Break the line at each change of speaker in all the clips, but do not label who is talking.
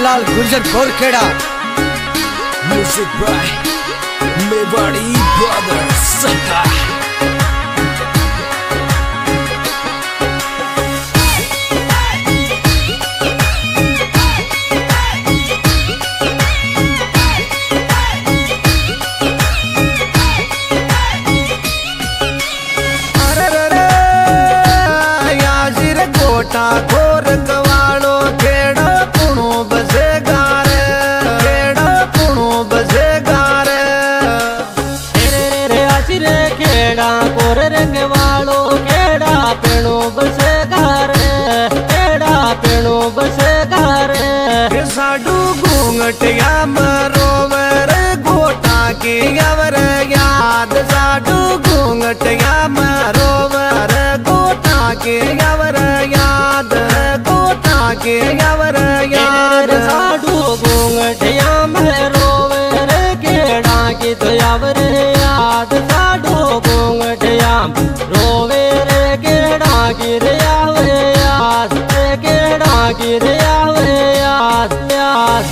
Lal Gurjar Gorkheda.
Music by Mewari brothers. गोर कवाड़ो खेड़ा पुणो बसे गारे, खेड़ा पुणो बसे गारे।
रे आशिरे खेड़ा गोर रंगवाड़ो खेड़ा पेणो बसे गारे, खेड़ा पेणो बसे गारे।
साडू घूंघटिया मरोवर गोटा की अवर याद, साडू घूंघटिया मरोवर गोटा की अवर याद, गोटा की अवर याद।
साडू घूंघटिया मरोवर खेड़ा की तो अवर याद, साडू घूंघटिया रोवे रे खेड़ा की रे आवे याद, खेड़ा की रे आवे याद याद।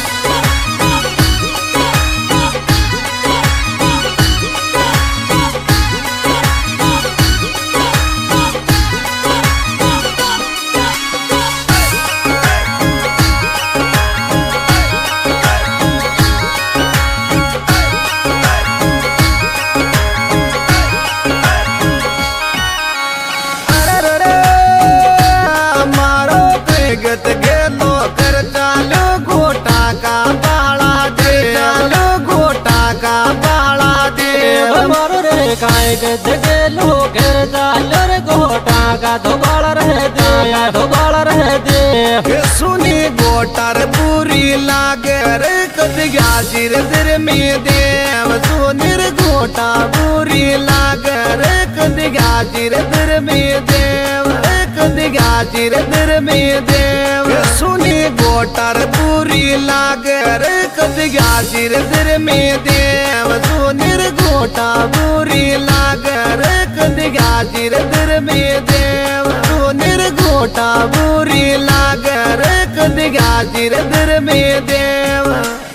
गेलो कर चालो घोटा का बाला दे, चालो घोटा का बाला दे।
मारो रे काय गेलो घर चालो रे घोटा का धोबाला रह दे, धोबाला रह दे।
सुनी गोटार बुरी लागे रे कदिया सिर दिर में देव, सुनीर गोटा बुरी लागे रे कदिया सिर दिर में देव, कदिया सिर दिर में देव। सुनी गोटार बुरी लागे रे कदिया सिर दिर में देव, सुनीर गोटा बुरी लागे रे कदिया सिर दिर में देव, सुनीर गोटा बुरी लागे रे कदिया सिर दिर में देव।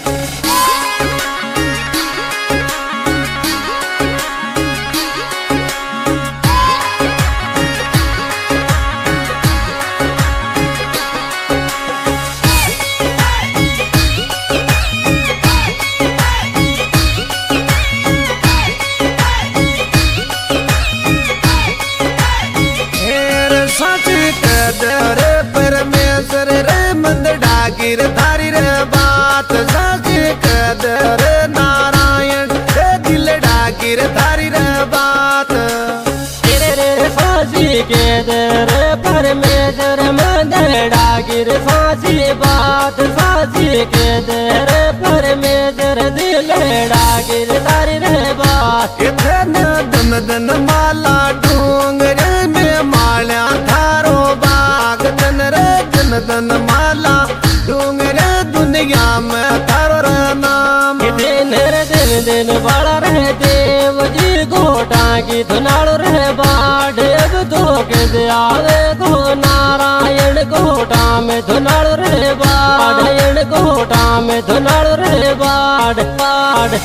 रे परमेश्वर रे मंद डागिर धारी रे बात, साची कदर नारायण रे दिल डागिर धारी रे बात।
रे साची के दर परमेश्वर मंद डागिर साची बात, साची के दर परमेश्वर दिल डागिर धारी रे बात।
इधन दन दन माला डूंगर में माल्या थारो बाग, दन रे दन दन माला डूंगर दुनिया में थारो नाम।
दिन रे दिन दिन बड़ा रहे देव जी गोटा की धुनाड़ रहे बाढ़। अब तो के दयावे को नारायण गोटा में धुनाड़ रहे बाढ़, गोटा में धुनाड़ रहे बाढ़ बाढ़।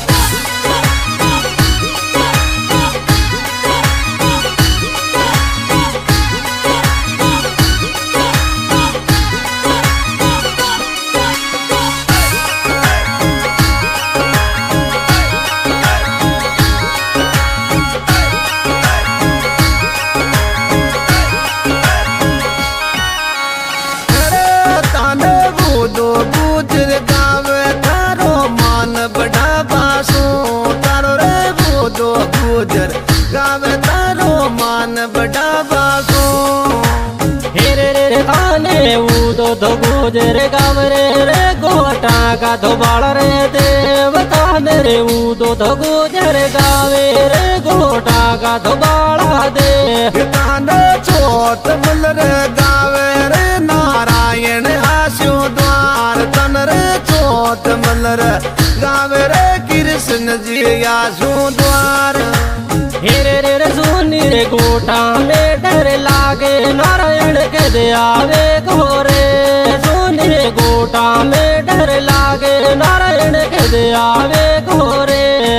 दो गुजर गावे थारो मान बड़ा बासो, तारो रे वो दो गुजर गावे थारो मान बड़ा बासो।
हेरे रे थाने वो दो गुजर गावे रे गोटा का धोबाल रे देव। थाने रे वो दो गुजर गावे रे गोटा का धोबाला दे।
थाने छोट मल रे गावे रे नारायण आशो द्वार, तन रे छोट मल रे गावे रे कृष्ण जी आशो द्वार।
हेरे रे सुनी रे गोटा में डर लागे नारायण के दयावे घोरे। सुनी रे गोटा घोटा में डर लागे नारायण के दे आवे घोरे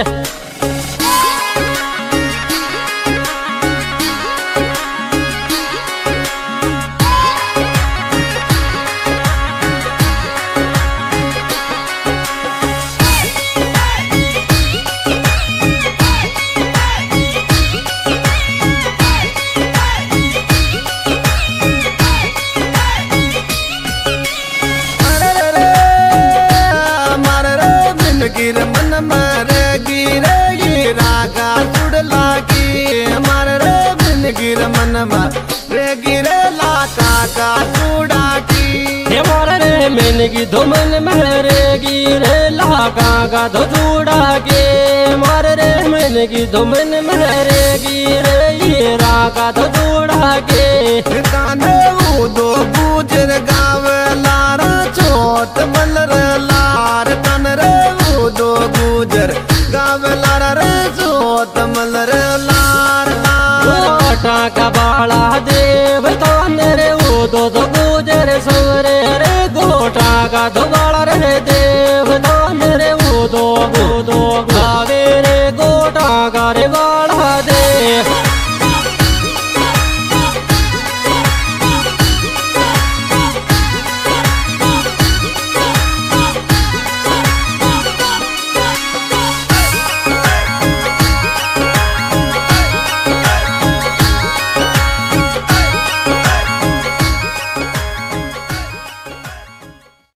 गिर मन मारे गिरे गिरा का जुड़ला की मार रे बिन गिर मन मारे गिरे लाका का जुड़ा की
मार रे मन की धुमन मेरे गिरे लाका का धो जुड़ा के मार रे मन की धुमन मेरे गिरे हीरा का धो जुड़ा के
काने दो गुजर गाव लार चोट मलर लार कन रे दो गुजर गाव लार रे चोट मलर लार
घोटा का बाला देव तो रे वो दो गुजर सवरे रे घोटा का दो बाला रे देव तो रे वो दो